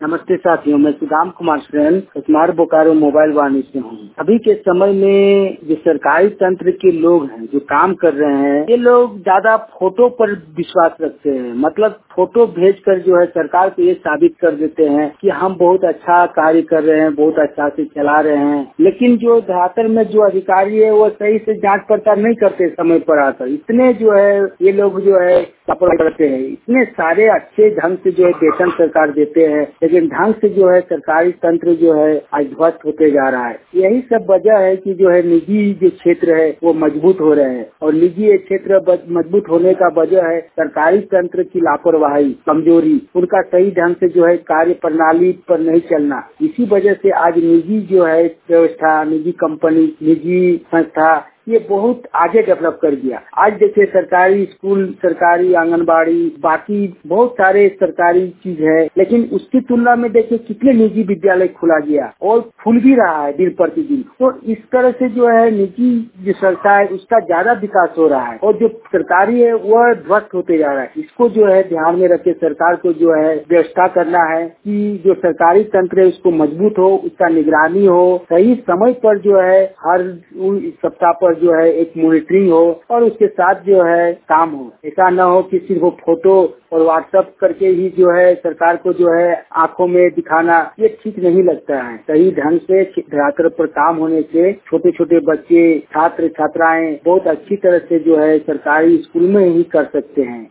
नमस्ते साथियों, मैं सुदाम कुमार सेन स्मार्ट बोकारो मोबाइल वाणी से हूँ। अभी के समय में जो सरकारी तंत्र के लोग हैं जो काम कर रहे हैं, ये लोग ज्यादा फोटो पर विश्वास रखते हैं। मतलब फोटो भेजकर जो है सरकार को ये साबित कर देते हैं कि हम बहुत अच्छा कार्य कर रहे हैं, बहुत अच्छा से चला रहे हैं। लेकिन जो धरातल में जो अधिकारी है वो सही से जांच पड़ताल नहीं करते समय पर आकर। इतने जो है ये लोग जो है लापरवाही करते हैं। इतने सारे अच्छे ढंग से जो है वेतन सरकार देते हैं, लेकिन ढंग से जो है सरकारी तंत्र जो है आज ध्वस्त होते जा रहा है। यही सब वजह है कि जो है निजी जो क्षेत्र है वो मजबूत हो रहे हैं, और निजी क्षेत्र मजबूत होने का वजह है सरकारी तंत्र की लापरवाही, कमजोरी, उनका सही ढंग से जो है कार्य प्रणाली पर नहीं चलना। इसी वजह से आज निजी जो है व्यवस्था, निजी कंपनी, निजी संस्था ये बहुत आगे डेवलप कर गया। आज देखिए सरकारी स्कूल, सरकारी आंगनबाड़ी, बाकी बहुत सारे सरकारी चीज है, लेकिन उसकी तुलना में देखिए कितने निजी विद्यालय खुला गया और खुल भी रहा है दिन प्रतिदिन। तो इस तरह से जो है निजी जो संस्था है उसका ज्यादा विकास हो रहा है, और जो सरकारी है वह ध्वस्त होते जा रहा है। इसको जो है ध्यान में रखे सरकार को जो है व्यवस्था करना है कि जो सरकारी तंत्र है उसको मजबूत हो, उसका निगरानी हो, सही समय पर जो है हर सप्ताह पर जो है एक मॉनिटरिंग हो, और उसके साथ जो है काम हो। ऐसा न हो कि सिर्फ वो फोटो और व्हाट्सएप करके ही जो है सरकार को जो है आंखों में दिखाना, ये ठीक नहीं लगता है। सही ढंग से धरातल पर काम होने से छोटे छोटे बच्चे, छात्र छात्राएं बहुत अच्छी तरह से जो है सरकारी स्कूल में ही कर सकते हैं।